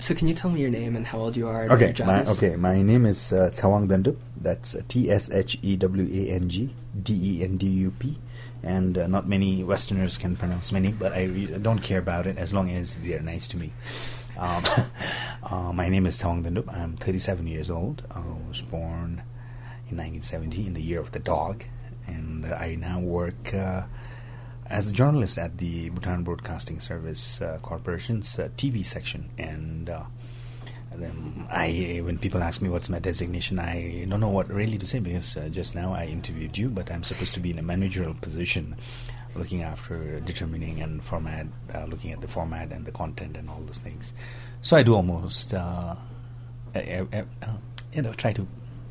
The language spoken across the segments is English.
So can you tell me your name and how old you are and what your job is? My name is Tsawang Dandup. That's TSHEWANG DENDUP, and not many Westerners can pronounce my name, but I don't care about it as long as they're nice to me. My name is Tsawang Dandup. I'm 37 years old. I was born in 1970 in the year of the dog, and I now work as a journalist at the Bhutan Broadcasting Service Corporation's TV section. And then when people ask me what's my designation, I don't know what really to say, because just now I interviewed you, but I'm supposed to be in a managerial position, looking after determining and format, looking at the format and the content and all those things. So I do almost, try to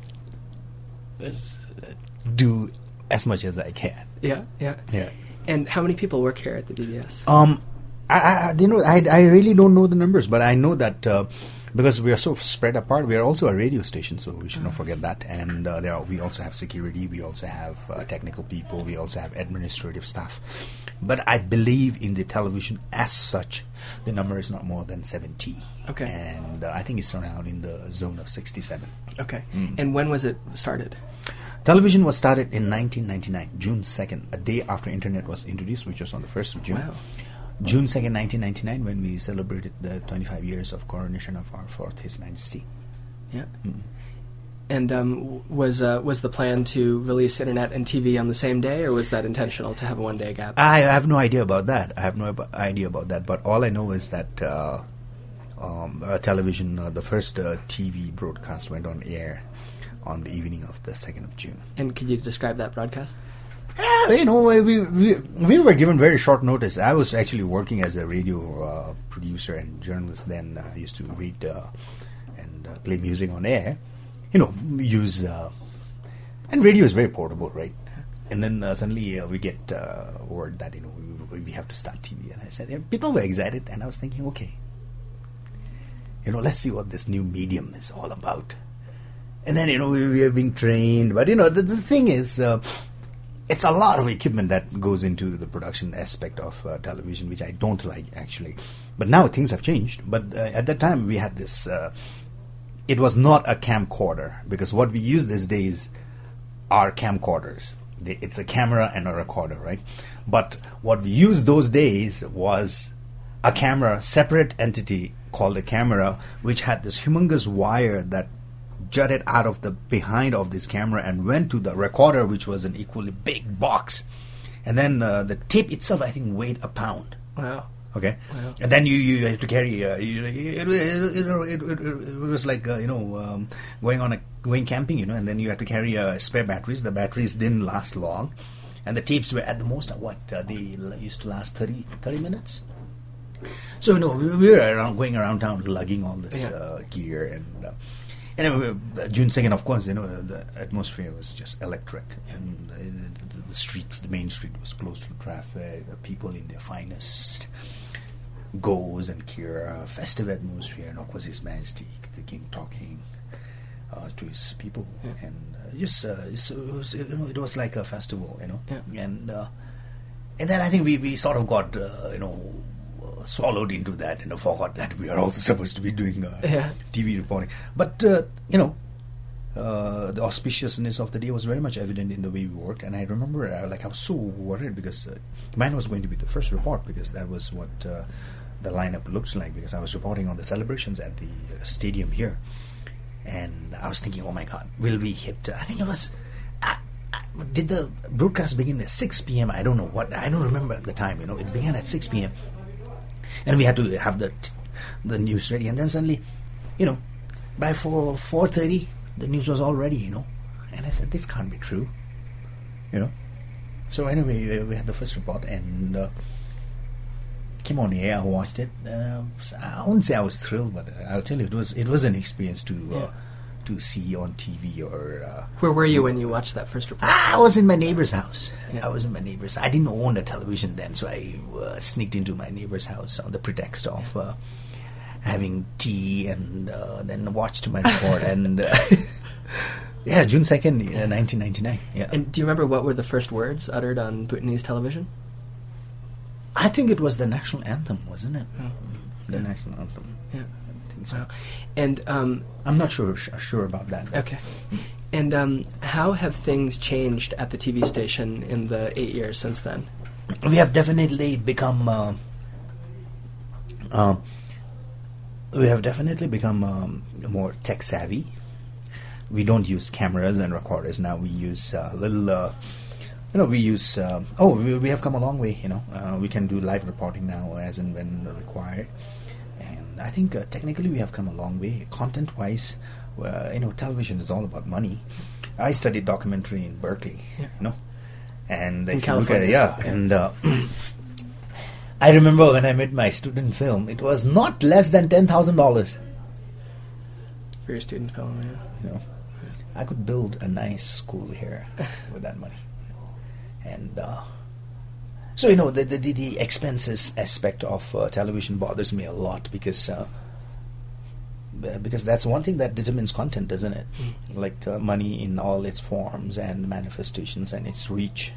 do as much as I can. Yeah. And how many people work here at the BBS? I really don't know the numbers, but I know that because we are so spread apart, we are also a radio station, so we should not forget that. And we also have security, we also have technical people, we also have administrative staff. But I believe in the television as such, the number is not more than 70. Okay. And I think it's around in the zone of 67. Okay. And when was it started? Television was started in 1999, June 2nd, a day after Internet was introduced, which was on the 1st of June. Wow. June 2nd, 1999, when we celebrated the 25 years of coronation of our fourth His Majesty. Yeah. And was the plan to release Internet and TV on the same day, or was that intentional to have a one-day gap? I have no idea about that. But all I know is that television, the first TV broadcast went on air on the evening of the 2nd of June. And could you describe that broadcast? We were given very short notice. I was actually working as a radio producer and journalist then. I used to read and play music on air. Use... and radio is very portable, right? And then suddenly we get word that, we have to start TV. And I said, people were excited, and I was thinking, okay, let's see what this new medium is all about. And then, we are being trained. But, the thing is, it's a lot of equipment that goes into the production aspect of television, which I don't like, actually. But now things have changed. But at that time, we had this... it was not a camcorder, because what we use these days are camcorders. It's a camera and a recorder, right? But what we used those days was a camera, separate entity called a camera, which had this humongous wire that jutted out of the behind of this camera and went to the recorder, which was an equally big box. And then the tape itself, I think, weighed a pound. Wow. Okay. Wow. And then you have to carry. It was like going camping, and then you had to carry spare batteries. The batteries didn't last long, and the tapes were at the most they used to last 30 minutes. So we were going around town lugging all this gear and. Anyway, June 2nd, of course, the atmosphere was just electric, and the main street was closed for traffic, the people in their finest goes and gear, festive atmosphere, and of course His Majesty, the King, talking to his people, and it was like a festival, and then I think we sort of got, swallowed into that and forgot that we are also supposed to be doing TV reporting. But, the auspiciousness of the day was very much evident in the way we worked. And I remember, I was so worried because mine was going to be the first report, because that was what the lineup looked like, because I was reporting on the celebrations at the stadium here. And I was thinking, oh my God, will we hit... I think it was... did the broadcast begin at 6 p.m.? I don't know what... I don't remember at the time, It began at 6 p.m. And we had to have the news ready. And then suddenly, by 4:30, the news was all ready, And I said, this can't be true, So anyway, we had the first report, and came on air. I watched it. I wouldn't say I was thrilled, but I'll tell you, it was an experience to see on TV or... Where were you when you watched that first report? I was in my neighbor's house. Yeah. I was in my neighbor's... I didn't own a television then, so I sneaked into my neighbor's house on the pretext of having tea, and then watched my report. And June 2nd, 1999. Yeah. And do you remember what were the first words uttered on Bhutanese television? I think it was the national anthem, wasn't it? Oh. The national anthem. Yeah. think so. Wow. And I'm not sure about that. okay. And how have things changed at the TV station in the 8 years since then? We have definitely become more tech savvy. We don't use cameras and recorders now. We use we have come a long way. We can do live reporting now as and when required. And I think technically we have come a long way. Content-wise, television is all about money. I studied documentary in Berkeley, and In if you look at California. it, and I remember when I made my student film, it was not less than $10,000. For your student film, yeah. I could build a nice school here with that money, and so the expenses aspect of television bothers me a lot because that's one thing that determines content, isn't it? Like money in all its forms and manifestations and its reach.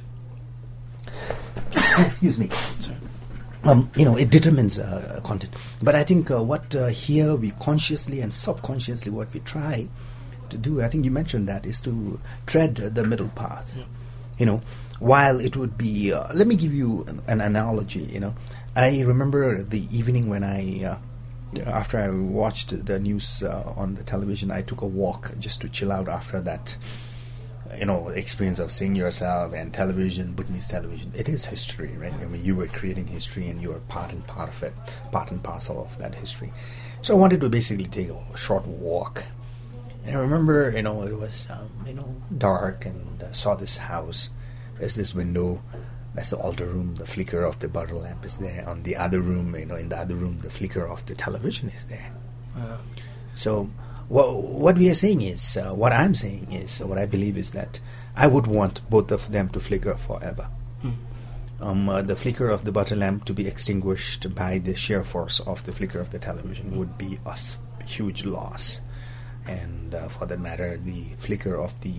Excuse me. Sorry. It determines content. But I think what here we consciously and subconsciously what we try to do, I think you mentioned that, is to tread the middle path. Yeah. While it would be, let me give you an analogy. I remember the evening when after I watched the news on the television, I took a walk just to chill out after that, experience of seeing yourself and television, Bhutanese television. It is history, right? I mean, you were creating history and you were part and parcel of that history. So I wanted to basically take a short walk. And I remember, it was, dark, and saw this house. There's this window. That's the altar room. The flicker of the butter lamp is there. On the other room, in the other room, the flicker of the television is there. Wow. So what we are saying is, what I'm saying is, what I believe is that I would want both of them to flicker forever. The flicker of the butter lamp to be extinguished by the sheer force of the flicker of the television would be a huge loss. And for that matter, the flicker of the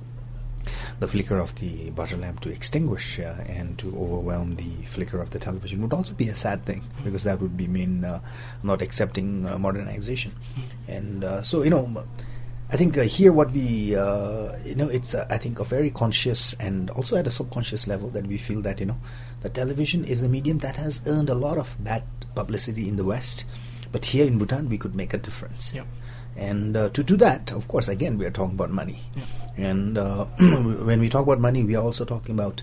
butter lamp to extinguish and to overwhelm the flicker of the television would also be a sad thing, because that would mean not accepting modernization. And so I think here what we it's I think a very conscious and also at a subconscious level that we feel that the television is a medium that has earned a lot of bad publicity in the West, but here in Bhutan we could make a difference. Yep. And to do that, of course, again, we are talking about money. Yeah. And when we talk about money, we are also talking about,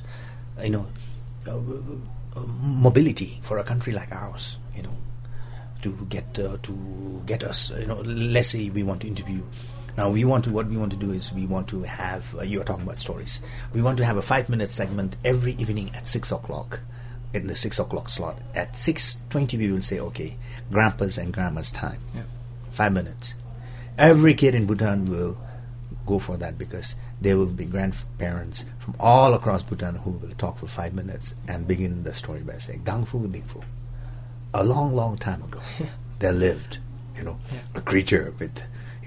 mobility for a country like ours. To get us. Let's say we want to interview. Now what we want to do is we want to have. You are talking about stories. We want to have a 5-minute segment every evening at 6 o'clock. In the 6 o'clock slot, at 6:20 we will say, okay, grandpa's and grandma's time. Yeah. 5 minutes. Every kid in Bhutan will go for that, because there will be grandparents from all across Bhutan who will talk for 5 minutes and begin the story by saying, Dangfu Dingfu. A long, long time ago, there lived, a creature with,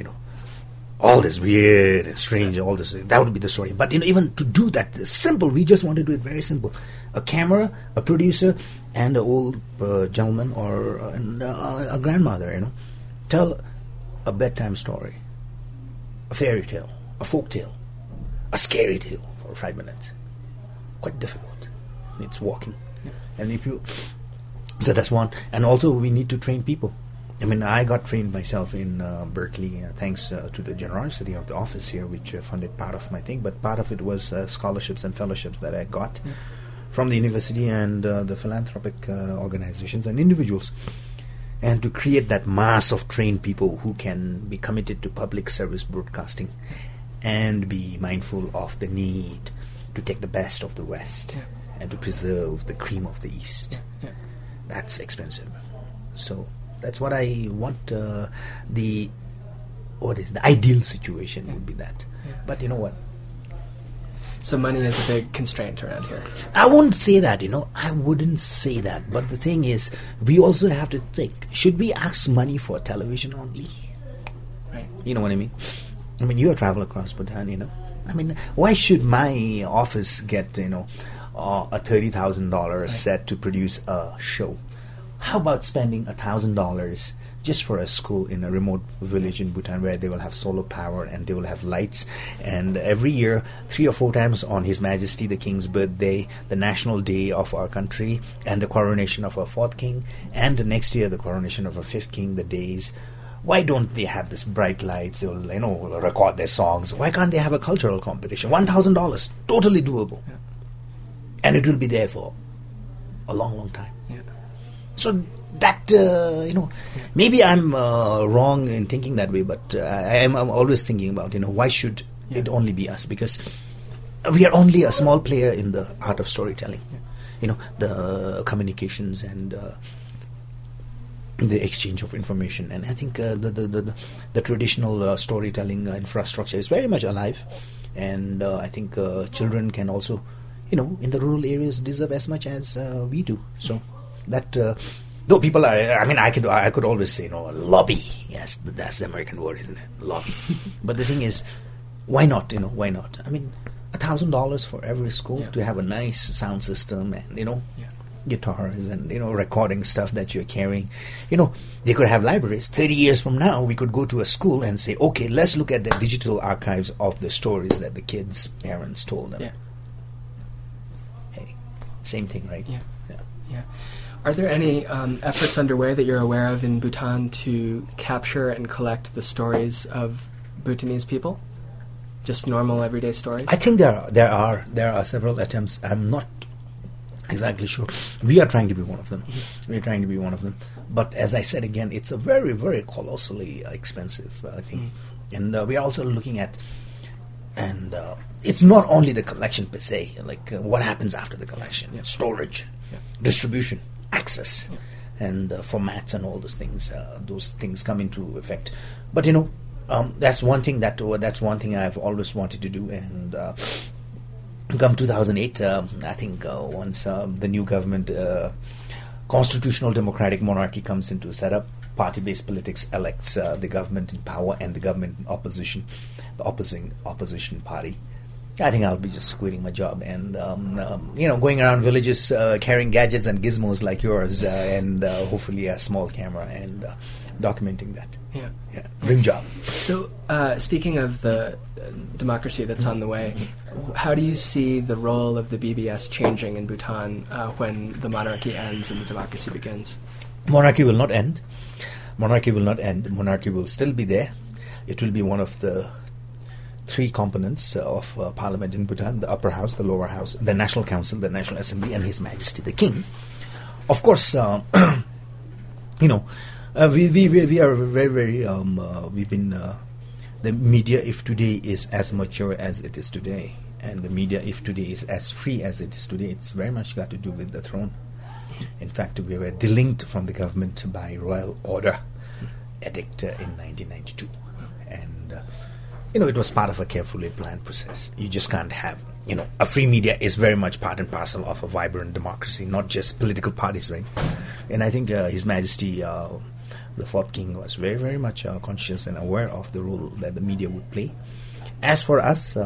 all this weird and strange, all this. That would be the story. But even to do that, simple, we just want to do it very simple. A camera, a producer, and an old gentleman or a grandmother, tell a bedtime story, a fairy tale, a folk tale, a scary tale for 5 minutes. Quite difficult. It's walking. Yeah. And so that's one. And also we need to train people. I mean, I got trained myself in Berkeley, thanks to the generosity of the office here, which funded part of my thing, but part of it was scholarships and fellowships that I got from the university and the philanthropic organizations and individuals. And to create that mass of trained people who can be committed to public service broadcasting and be mindful of the need to take the best of the West and to preserve the cream of the East. That's expensive. So that's what I want. The ideal situation would be that. But you know what? So money is a big constraint around here. I wouldn't say that, I wouldn't say that. But the thing is, we also have to think, should we ask money for television only? Right. You know what I mean? I mean, you travel across Bhutan, I mean, why should my office get, a $30,000 set to produce a show? How about spending $1,000 just for a school in a remote village in Bhutan where they will have solar power and they will have lights. And every year, 3 or 4 times on His Majesty the King's birthday, the national day of our country, and the coronation of our 4th king, and the next year the coronation of our 5th king, the days. Why don't they have this bright lights? They will, record their songs. Why can't they have a cultural competition? $1,000, totally doable. Yeah. And it will be there for a long, long time. Yeah. So that, maybe I'm wrong in thinking that way, but I'm always thinking about, why should it only be us? Because we are only a small player in the art of storytelling. Yeah. The communications and the exchange of information. And I think the traditional storytelling infrastructure is very much alive. And I think children can also, in the rural areas deserve as much as we do. So that, though people are, I could always say, lobby. Yes, that's the American word, isn't it? Lobby. But the thing is, why not? Why not? I mean, $1,000 for every school to have a nice sound system and, guitars and, recording stuff that you're carrying. They could have libraries. 30 years from now, we could go to a school and say, okay, let's look at the digital archives of the stories that the kids' parents told them. Yeah. Hey, same thing, right? Yeah. Are there any efforts underway that you're aware of in Bhutan to capture and collect the stories of Bhutanese people? Just normal, everyday stories? I think there are several attempts. I'm not exactly sure. We are trying to be one of them. But as I said again, it's a very, very colossally expensive thing. And we are also looking at, and it's not only the collection per se, like what happens after the collection, storage, distribution, access, and formats and all those things come into effect. But that's one thing I've always wanted to do. And come 2008, I think once the new government, constitutional democratic monarchy comes into setup, party-based politics elects the government in power and the government in opposition, the opposition party. I think I'll be just quitting my job and going around villages carrying gadgets and gizmos like yours, and hopefully a small camera and documenting that. Yeah, dream job. So, speaking of the democracy that's on the way, how do you see the role of the BBS changing in Bhutan when the monarchy ends and the democracy begins? Monarchy will not end. Monarchy will still be there. It will be one of the 3 components of parliament in Bhutan: the upper house, the lower house, the national council, the national assembly, and His Majesty the King. Of course, we are very, very, we've been, the media, if today is as mature as it is today, and the media, if today is as free as it is today, it's very much got to do with the throne. In fact, we were delinked from the government by royal order edict in 1992. And, it was part of a carefully planned process. You just can't have, a free media is very much part and parcel of a vibrant democracy, not just political parties, right? And I think His Majesty, the 4th king, was very, very much conscious and aware of the role that the media would play. As for us,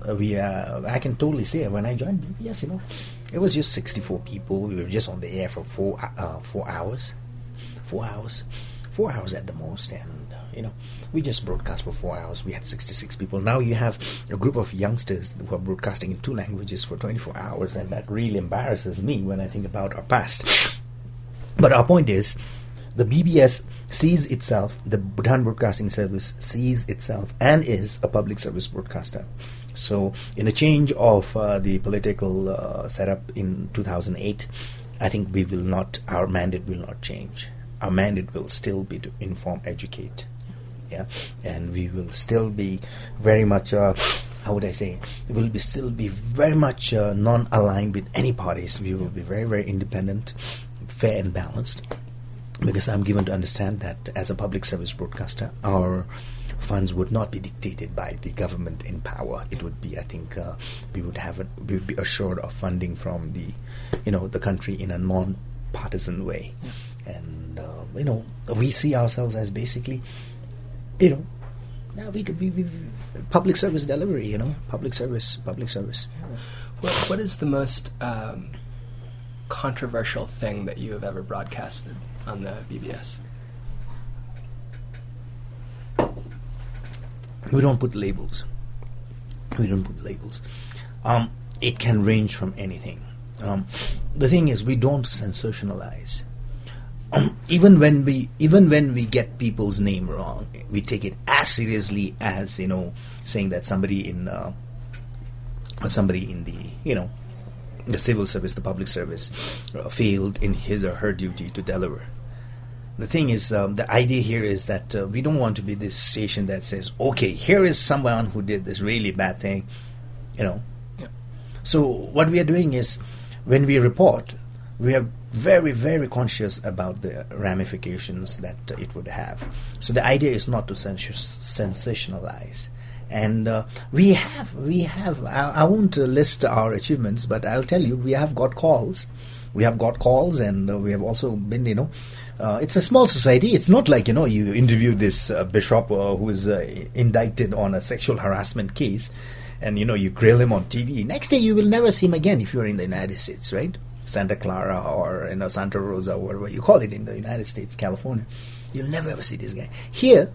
I can totally say when I joined BBS, it was just 64 people. We were just on the air for 4 hours. 4 hours. 4 hours at the most. And, we just broadcast for 4 hours. We had 66 people. Now you have a group of youngsters who are broadcasting in 2 languages for 24 hours. And that really embarrasses me when I think about our past. But our point is, the BBS sees itself, the Bhutan Broadcasting Service sees itself and is a public service broadcaster. So in the change of the political setup in 2008, I think our mandate will not change. Our mandate will still be to inform, educate. Yeah, and we will still be very much, how would I say, still be very much non-aligned with any parties. We will be very, very independent, fair and balanced. Because I'm given to understand that as a public service broadcaster, our funds would not be dictated by the government in power. It would be, I think, we would be assured of funding from the country in a non-partisan way. Yeah. And we see ourselves as basically, now we public service delivery. Public service. Yeah. What is the most controversial thing that you have ever broadcasted on the BBS? We don't put labels. We don't put labels. It can range from anything. The thing is, we don't sensationalize. Even when we get people's name wrong, we take it as seriously as saying that somebody in the the civil service, the public service, failed in his or her duty to deliver. The thing is, the idea here is that we don't want to be this station that says, okay, here is someone who did this really bad thing, Yeah. So what we are doing is, when we report, we are very, very conscious about the ramifications that it would have. So the idea is not to sensationalize. And we have. I won't list our achievements, but I'll tell you, we have got calls. We have got calls, and we have also been, it's a small society. It's not like, you interview this bishop who is indicted on a sexual harassment case, and, you grill him on TV. Next day, you will never see him again if you're in the United States, right? Santa Clara or, Santa Rosa, or whatever you call it in the United States, California. You'll never ever see this guy. Here,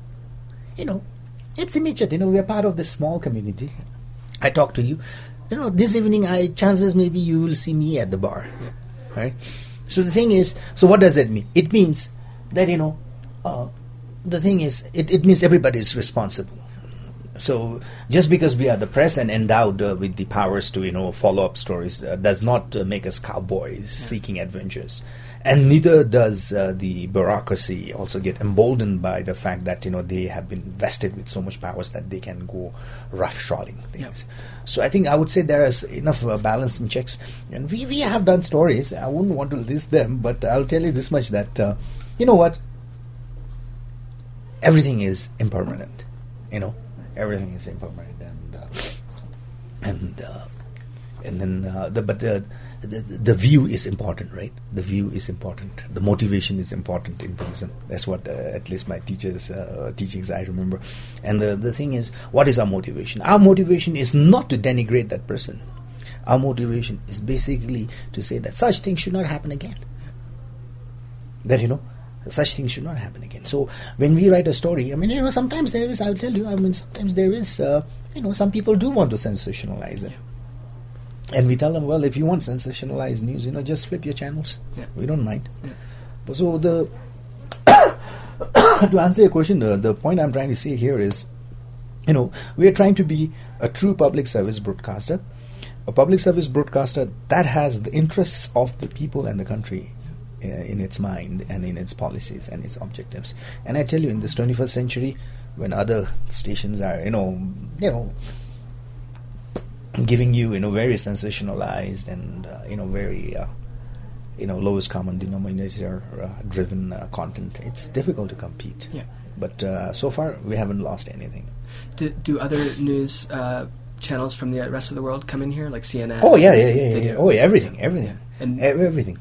it's immediate. We are part of this small community. I talk to you. This evening, chances maybe you will see me at the bar, right? So the thing is, so what does that mean? It means that the thing is, it means everybody is responsible. So just because we are the press and endowed with the powers to follow up stories does not make us cowboys seeking adventures. And neither does the bureaucracy also get emboldened by the fact that they have been vested with so much powers that they can go roughshodding things. So I think I would say there is enough balance in checks, and we have done stories. I wouldn't want to list them, but I'll tell you this much, that you know what, everything is impermanent. Everything is impermanent, the view is important, right? The view is important. The motivation is important in Buddhism. That's what at least my teachers' teachings I remember. And the thing is, what is our motivation? Our motivation is not to denigrate that person. Our motivation is basically to say that such things should not happen again. That, such things should not happen again. So when we write a story, sometimes there is, I'll tell you, sometimes there is, some people do want to sensationalize it. And we tell them, well, if you want sensationalized news, just flip your channels. We don't mind. But so to answer your question, the point I'm trying to say here is, we are trying to be a true public service broadcaster, a public service broadcaster that has the interests of the people and the country in its mind and in its policies and its objectives. And I tell you, in this 21st century, when other stations are, giving you, very sensationalized and, very, lowest common denominator driven content, it's difficult to compete. But so far, we haven't lost anything. Do other news channels from the rest of the world come in here, like CNN? Oh, yeah. Oh, yeah, everything. And everything.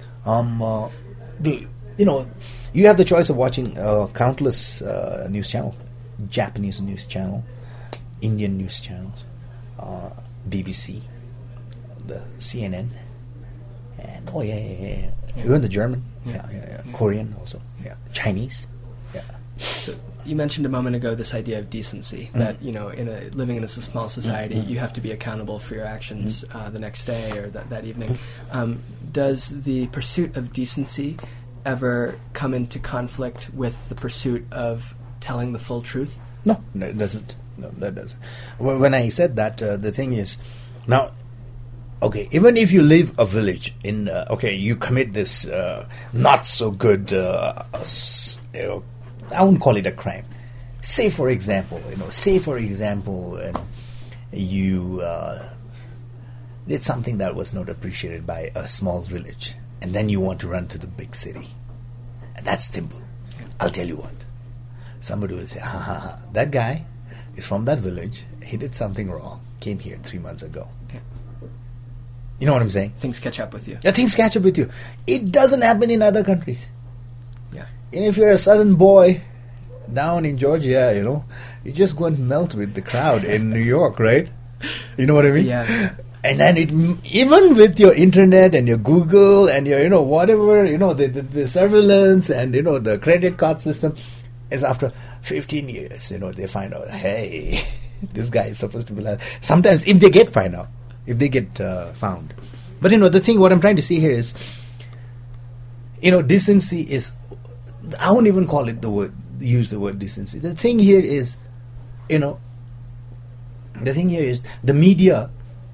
You have the choice of watching countless news channels. Japanese news channel, Indian news channels, BBC, the CNN, and even the German, Korean also, Chinese, So you mentioned a moment ago this idea of decency, that living in a small society, you have to be accountable for your actions the next day or that evening. Does the pursuit of decency ever come into conflict with the pursuit of telling the full truth? No, it doesn't. No, that doesn't. When I said that, the thing is, now, okay, even if you live a village in, you commit this not so good, I won't call it a crime. Say for example, you did something that was not appreciated by a small village, and then you want to run to the big city. And that's Thimbu. I'll tell you what. Somebody will say, that guy is from that village. He did something wrong. Came here 3 months ago. You know what I'm saying? Things catch up with you. Yeah, things catch up with you. It doesn't happen in other countries. And if you're a southern boy down in Georgia, you just go and melt with the crowd in New York, right? You know what I mean? Yeah. And then even with your internet and your Google and your, whatever, the surveillance and, the credit card system, It's after 15 years, they find out, hey, this guy is supposed to be like... Sometimes if they get found. But, the thing, what I'm trying to say here is, decency is... I won't even use the word decency. The thing here is, the media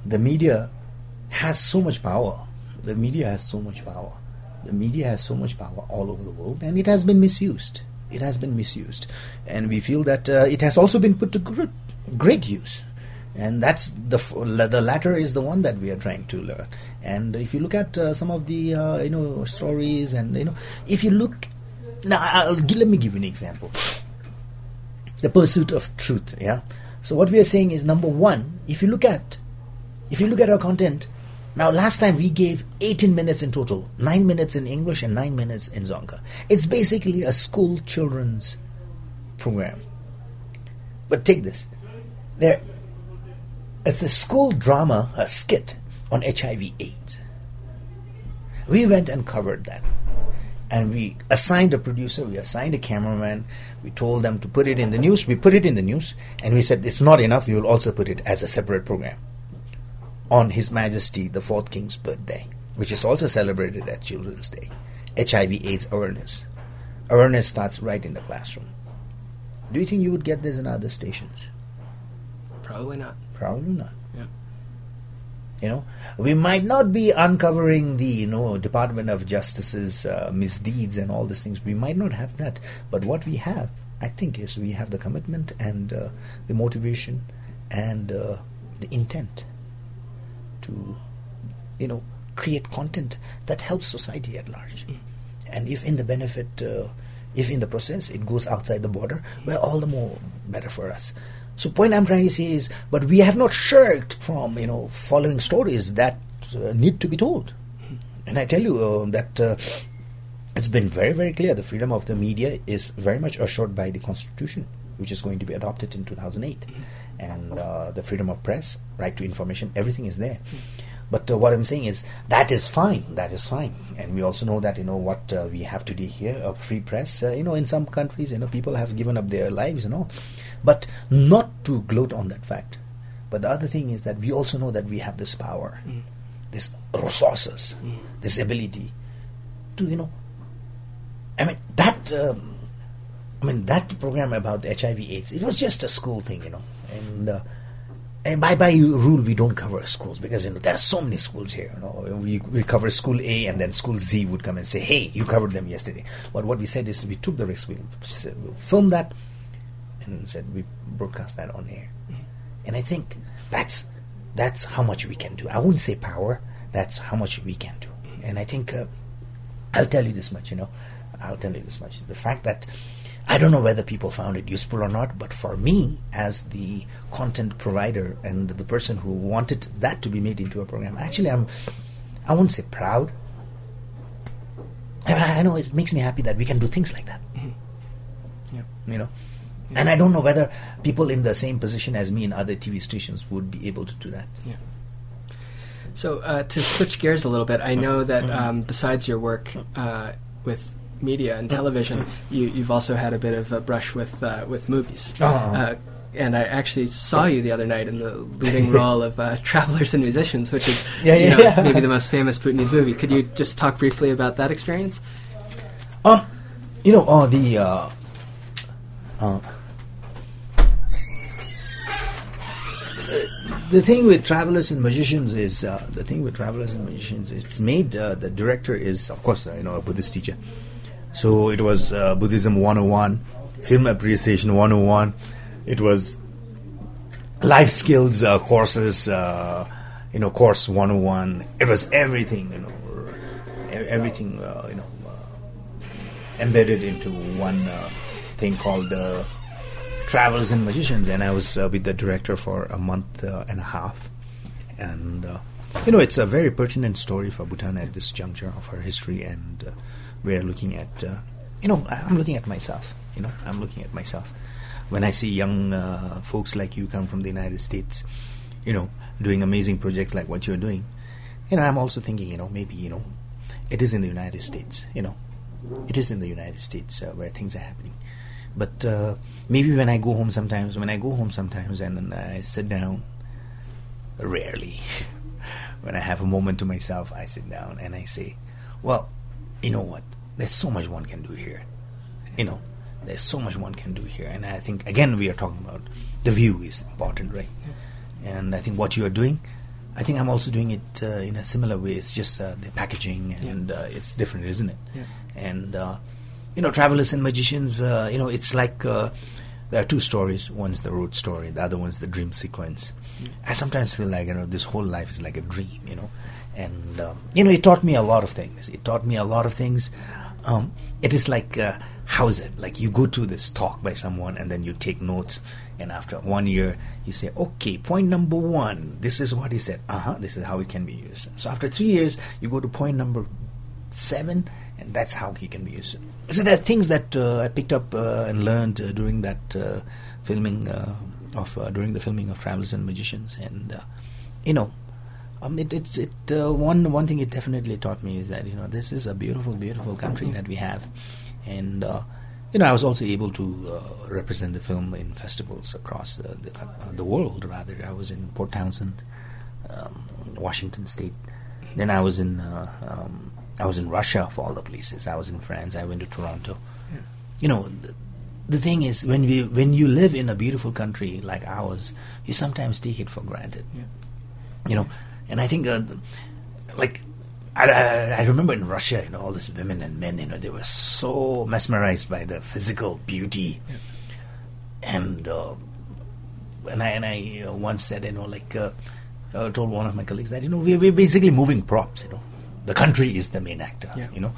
has so much power. The media has so much power all over the world, and it has been misused. And we feel that it has also been put to great use. And that's the latter is the one that we are trying to learn. And if you look at some of the stories, and if you look now, let me give you an example. The pursuit of truth. Yeah. So what we are saying is, number one, if you look at our content. Now, last time we gave 18 minutes in total, 9 minutes in English and 9 minutes in Dzongkha. It's basically a school children's program. But take this. It's a school drama, a skit on HIV/AIDS. We went and covered that. And we assigned a producer, we assigned a cameraman, we told them to put it in the news, we put it in the news, and we said it's not enough, we will also put it as a separate program on His Majesty the Fourth King's birthday, which is also celebrated as Children's Day. HIV/AIDS awareness. Awareness starts right in the classroom. Do you think you would get this in other stations? Probably not. Probably not. Yeah. We might not be uncovering the Department of Justice's misdeeds and all these things. We might not have that, but what we have, I think, is we have the commitment and the motivation and the intent to create content that helps society at large. And if in the process it goes outside the border, well, all the more better for us. So point I'm trying to say is, but we have not shirked from following stories that need to be told. And I tell you that it's been very, very clear, the freedom of the media is very much assured by the Constitution, which is going to be adopted in 2008. And the freedom of press, right to information, everything is there. But what I'm saying is, that is fine. And we also know that, what we have today here, a free press, in some countries, people have given up their lives and all. But not to gloat on that fact. But the other thing is that we also know that we have this power, this resources, this ability to, that program about the HIV/AIDS, it was just a school thing, and by rule we don't cover schools because there are so many schools here. We cover school A, and then school Z would come and say, "Hey, you covered them yesterday." But what we said is we took the risk. We filmed that and said we broadcast that on air. And I think that's how much we can do. I wouldn't say power. That's how much we can do. And I think I'll tell you this much. The fact that I don't know whether people found it useful or not, but for me, as the content provider and the person who wanted that to be made into a program, actually I won't say proud. I know it makes me happy that we can do things like that. Yeah. And I don't know whether people in the same position as me in other TV stations would be able to do that. Yeah. So to switch gears a little bit, I know that besides your work with media and television, you've also had a bit of a brush with movies. And I actually saw you the other night in the leading role of Travelers and Musicians, which is maybe the most famous Bhutanese movie. Could you just talk briefly about that experience? The thing with Travelers and Magicians is it's made, the director is, of course, a Buddhist teacher. So it was Buddhism 101, Film Appreciation 101. It was life skills courses, course 101. It was everything, everything, embedded into one thing called Travelers and Magicians. And I was with the director for a month and a half. And, it's a very pertinent story for Bhutan at this juncture of our history. And we're looking at, I'm looking at myself, When I see young folks like you come from the United States, doing amazing projects like what you're doing, I'm also thinking, maybe, it is in the United States, it is in the United States where things are happening. But maybe when I go home sometimes, and then I sit down, rarely, when I have a moment to myself, I sit down and I say, well, you know what? There's so much one can do here. There's so much one can do here. And I think, again, we are talking about the view is important, right? Yeah. And I think what you are doing, I think I'm also doing it in a similar way. It's just the packaging, and it's different, isn't it? Yeah. And, Travelers and Magicians, it's like there are two stories. One's the road story, the other one's the dream sequence. I sometimes feel like, this whole life is like a dream, And, it taught me a lot of things. It is like, how's it? Like you go to this talk by someone and then you take notes, and after 1 year you say, okay, point number 1, this is what he said. This is how it can be used. So after 3 years, you go to point number 7, and that's how he can be used. So there are things that I picked up and learned during that during the filming of Travelers and Magicians, and one thing it definitely taught me is that this is a beautiful, beautiful country that we have, and I was also able to represent the film in festivals across the world. Rather, I was in Port Townsend, Washington State. Then I was in Russia, of all the places. I was in France. I went to Toronto. Yeah. The thing is, when you live in a beautiful country like ours, you sometimes take it for granted. Yeah. And I think, I remember in Russia, all these women and men, they were so mesmerized by the physical beauty. Yeah. And I once said, I told one of my colleagues that, we're basically moving props, The country is the main actor,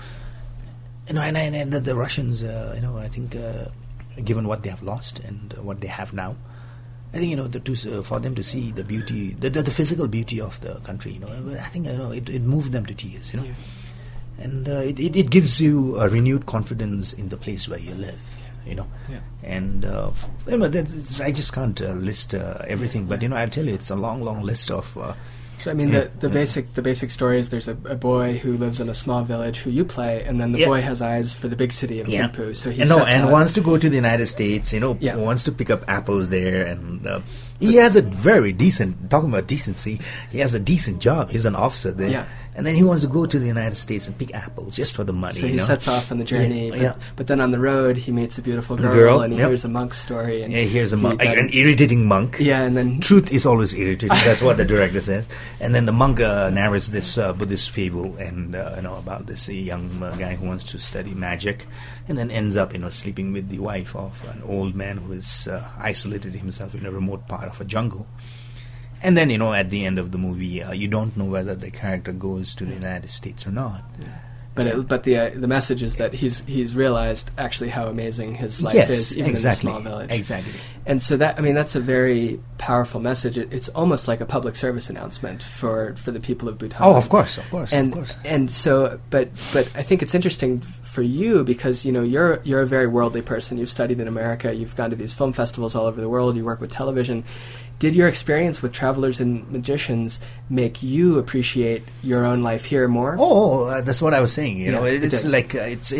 And the Russians, I think, given what they have lost and what they have now, I think for them to see the beauty, the physical beauty of the country, I think it moved them to tears, Yeah. And it gives you a renewed confidence in the place where you live, Yeah. And I just can't list everything, but I'll tell you, it's a long, long list of. So I mean, the basic story is there's a boy who lives in a small village who you play, and then the boy has eyes for the big city of Thimphu. So he wants to go to the United States. Wants to pick up apples there, and he has a very decent. Talking about decency, he has a decent job. He's an officer there. Yeah. And then he wants to go to the United States and pick apples just for the money. So he sets off on the journey, but then on the road he meets a beautiful girl and he hears a monk's story. And he hears an irritating monk. Yeah, and then truth is always irritating. That's what the director says. And then the monk narrates this Buddhist fable and about this young guy who wants to study magic, and then ends up sleeping with the wife of an old man who has isolated himself in a remote part of a jungle. And then, at the end of the movie, you don't know whether the character goes to the United States or not. Yeah. But the message is that he's realized actually how amazing his life is, even in a small village. Exactly. And so that's a very powerful message. It's almost like a public service announcement for the people of Bhutan. Oh, of course. And so, but I think it's interesting for you because you're a very worldly person. You've studied in America. You've gone to these film festivals all over the world. You work with television. Did your experience with Travelers and Magicians make you appreciate your own life here more? Oh, that's what I was saying. It's like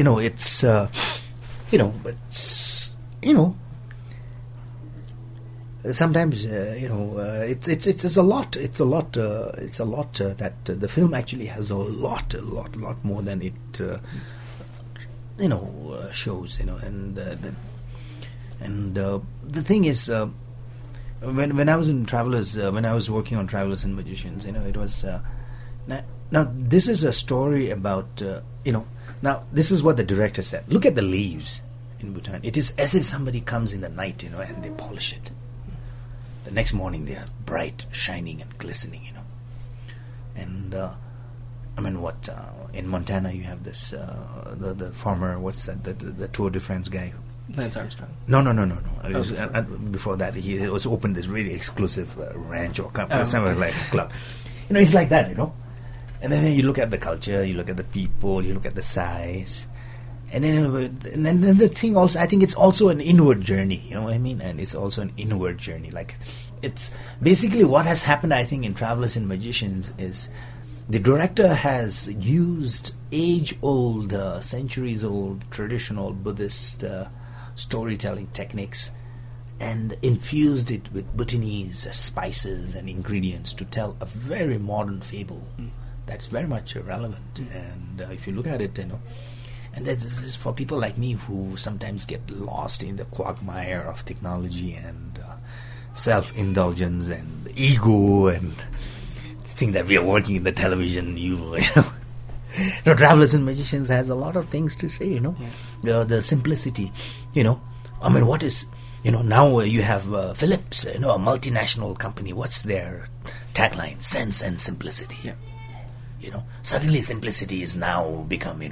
sometimes it's a lot. It's a lot that the film actually has a lot more than it shows. And the thing is. When I was in Travelers, when I was working on Travelers and Magicians, it was now this is a story about now this is what the director said. Look at the leaves in Bhutan. It is as if somebody comes in the night, and they polish it. The next morning they are bright, shining, and glistening, And in Montana you have this the farmer. What's that? The Tour de France guy. Lance Armstrong. No. Before that, he was opened this really exclusive ranch or company, somewhere like a club. It's like that, And then you look at the culture, you look at the people, you look at the size, and then the thing also. I think it's also an inward journey. You know what I mean? And it's also an inward journey. Like it's basically what has happened. I think in Travelers and Magicians is the director has used age-old, centuries-old, traditional Buddhist storytelling techniques and infused it with Bhutanese spices and ingredients to tell a very modern fable that's very much relevant. And if you look at it, and this is for people like me who sometimes get lost in the quagmire of technology and self-indulgence and ego and think that we are working in the television, Travelers and Magicians has a lot of things to say, the simplicity, what is, now you have Philips, a multinational company. What's their tagline? Sense and simplicity. Yeah. Suddenly simplicity is now become,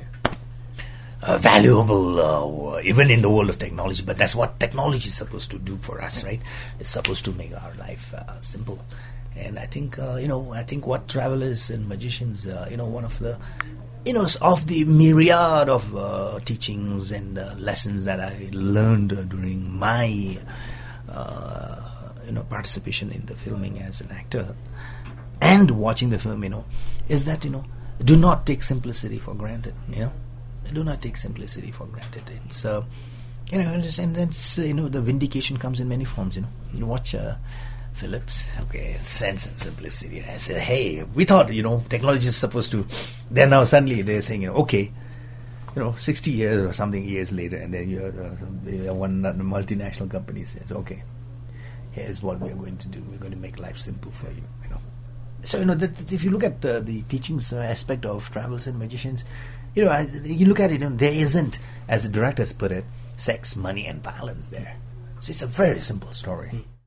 valuable even in the world of technology. But that's what technology is supposed to do for us, right? It's supposed to make our life simple. And I think, what Travelers and Magicians, one of the, of the myriad of teachings and lessons that I learned during my, participation in the filming as an actor and watching the film, is that, do not take simplicity for granted, Do not take simplicity for granted. It's, and that's, the vindication comes in many forms, You watch Philips, okay, sense and simplicity. I said, hey, we thought, technology is supposed to, then now suddenly they're saying, okay, 60 years or something years later, and then one multinational company says, okay, here's what we're going to do. We're going to make life simple for you, So, if you look at the teachings aspect of Travelers and Magicians, you look at it, there isn't, as the directors put it, sex, money, and violence there. So it's a very simple story.